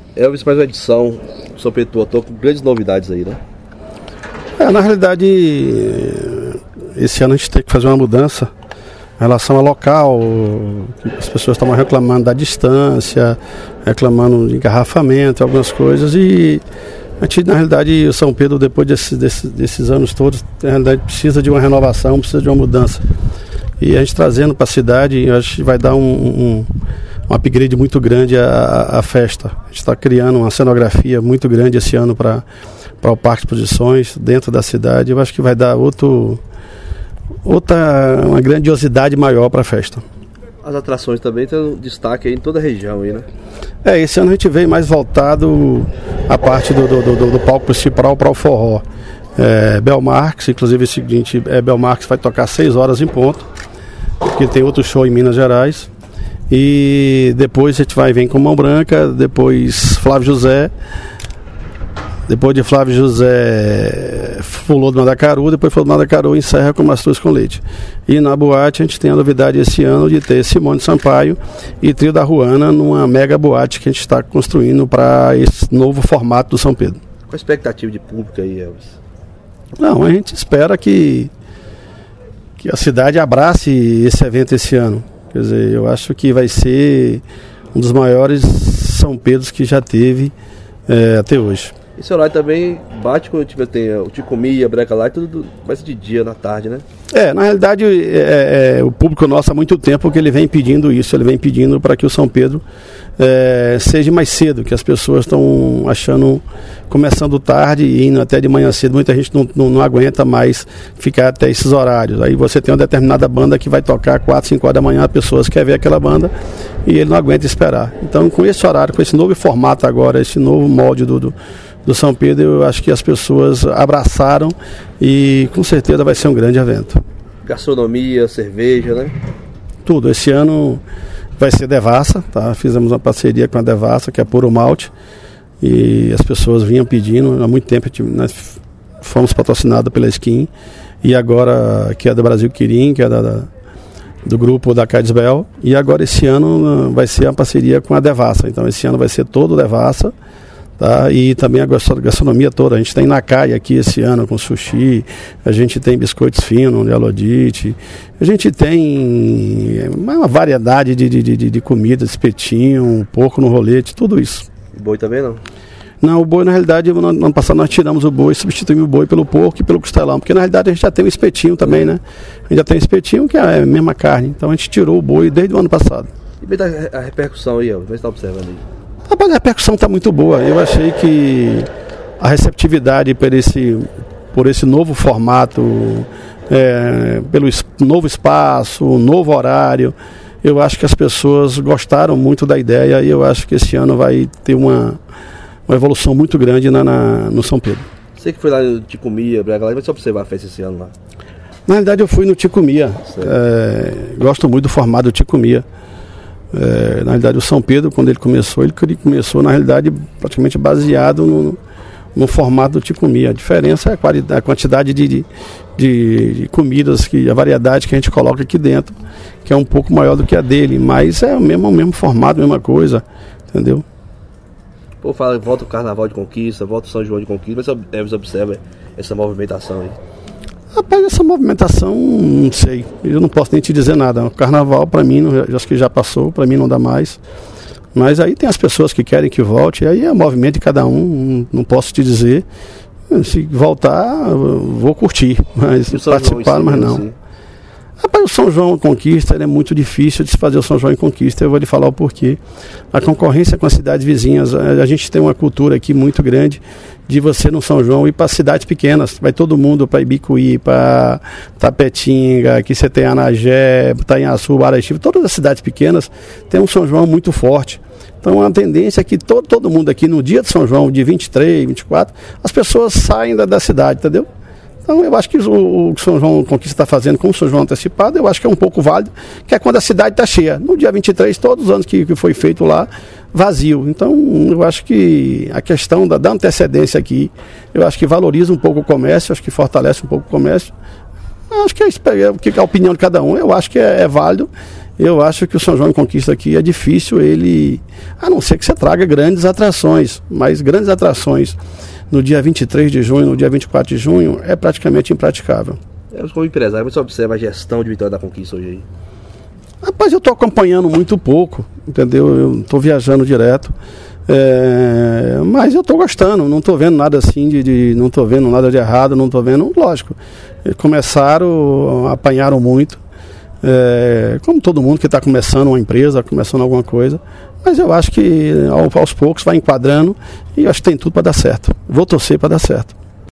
Elvis, mais uma edição, o São Pedro atuou com grandes novidades aí, né? Na realidade, esse ano a gente tem que fazer uma mudança em relação ao local, que as pessoas estavam reclamando da distância, reclamando de engarrafamento, algumas coisas, e a gente, na realidade, o São Pedro, depois desses anos todos, na realidade, precisa de uma renovação, precisa de uma mudança. E a gente trazendo para a cidade, eu acho que vai dar um upgrade muito grande à festa. A gente está criando uma cenografia muito grande esse ano para o Parque de Exposições, dentro da cidade. Eu acho que vai dar uma grandiosidade maior para a festa. As atrações também têm um destaque aí em toda a região aí, né? Esse ano a gente veio mais voltado a parte do palco principal para o forró. Belmarx, inclusive o seguinte, Belmarx vai tocar 6 horas em ponto, porque tem outro show em Minas Gerais. E depois a gente vem com Mão Branca, depois Flávio José. Depois de Flávio José, Fulô do Mandacaru, depois Fulô do Mandacaru encerra com Mastruz com Leite. E na boate a gente tem a novidade esse ano de ter Simone Sampaio e Trio da Ruana numa mega boate que a gente está construindo para esse novo formato do São Pedro. Qual a expectativa de público aí, Elvis? Não, a gente espera que a cidade abrace esse evento esse ano. Quer dizer, eu acho que vai ser um dos maiores São Pedros que já teve até hoje. Esse horário também bate quando tem o Ticumia, Breca lá, tudo vai ser de dia, na tarde, né? Na realidade, o público nosso há muito tempo que ele vem pedindo isso, ele vem pedindo para que o São Pedro seja mais cedo, que as pessoas estão achando, começando tarde e indo até de manhã cedo, muita gente não aguenta mais ficar até esses horários. Aí você tem uma determinada banda que vai tocar 4, 5 horas da manhã, as pessoas querem ver aquela banda e ele não aguenta esperar. Então, com esse horário, com esse novo formato agora, esse novo molde do São Pedro, eu acho que as pessoas abraçaram e com certeza vai ser um grande evento. Gastronomia, cerveja, né? Tudo. Esse ano vai ser Devassa, tá? Fizemos uma parceria com a Devassa, que é Puro Malte, e as pessoas vinham pedindo, há muito tempo nós fomos patrocinados pela Skin, e agora que é do Brasil Quirim, que é do grupo da Cadisbel, e agora esse ano vai ser uma parceria com a Devassa. Então esse ano vai ser todo Devassa. Tá? E também a gastronomia toda. A gente tem Nakai aqui esse ano com sushi, a gente tem biscoitos finos de Alodite, a gente tem uma variedade de comida, espetinho, porco no rolete, tudo isso. O boi também não? Não, o boi na realidade, no ano passado nós tiramos o boi, substituímos o boi pelo porco e pelo costelão, porque na realidade a gente já tem o espetinho também, né? A gente já tem o espetinho que é a mesma carne, então a gente tirou o boi desde o ano passado. E bem a repercussão aí, ó, você está observando aí? Rapaz, a repercussão está muito boa. Eu achei que a receptividade por esse novo formato, pelo novo espaço, novo horário, eu acho que as pessoas gostaram muito da ideia e eu acho que esse ano vai ter uma evolução muito grande no São Pedro. Você que foi lá no Ticumia, Brega lá, vai só observar a festa esse ano lá? Na realidade eu fui no Ticumia. Gosto muito do formato do Ticumia. Na realidade o São Pedro, quando ele começou na realidade praticamente baseado no formato do Ticumia. A diferença é a quantidade de comidas, a variedade que a gente coloca aqui dentro, que é um pouco maior do que a dele, mas é o mesmo formato, a mesma coisa, entendeu? Pô, fala, volta o Carnaval de Conquista, volta o São João de Conquista, mas você observa essa movimentação aí. Rapaz, essa movimentação, não sei, eu não posso nem te dizer nada. O Carnaval, para mim, acho que já passou, para mim não dá mais. Mas aí tem as pessoas que querem que volte, aí é o movimento de cada um, não posso te dizer. Se voltar, eu vou curtir, mas participar, mas não. Assim. Rapaz, o São João Conquista é muito difícil de se fazer o São João em Conquista, eu vou lhe falar o porquê. A concorrência com as cidades vizinhas, a gente tem uma cultura aqui muito grande de você no São João ir para cidades pequenas, vai todo mundo para Ibicuí, para Tapetinga, aqui você tem Anagé, Itanhaçu, Araxi, todas as cidades pequenas tem um São João muito forte. Então a tendência é que todo mundo aqui no dia de São João, de 23, 24, as pessoas saem da cidade, entendeu? Então eu acho que o São João Conquista está fazendo com o São João antecipado, eu acho que é um pouco válido, que é quando a cidade está cheia. No dia 23, todos os anos que foi feito lá, vazio. Então eu acho que a questão da antecedência aqui, eu acho que valoriza um pouco o comércio, acho que fortalece um pouco o comércio. Acho que a opinião de cada um, eu acho que é válido. Eu acho que o São João em Conquista aqui é difícil ele, a não ser que você traga grandes atrações, mas grandes atrações no dia 23 de junho, no dia 24 de junho, é praticamente impraticável. Como empresário, como você observa a gestão de Vitória da Conquista hoje aí? Rapaz, eu estou acompanhando muito pouco, entendeu? Eu estou viajando direto, mas eu estou gostando, não estou vendo nada assim, não estou vendo nada de errado, não estou vendo, lógico, começaram, apanharam muito, como todo mundo que está começando uma empresa, começando alguma coisa, mas eu acho que aos poucos vai enquadrando e eu acho que tem tudo para dar certo. Vou torcer para dar certo.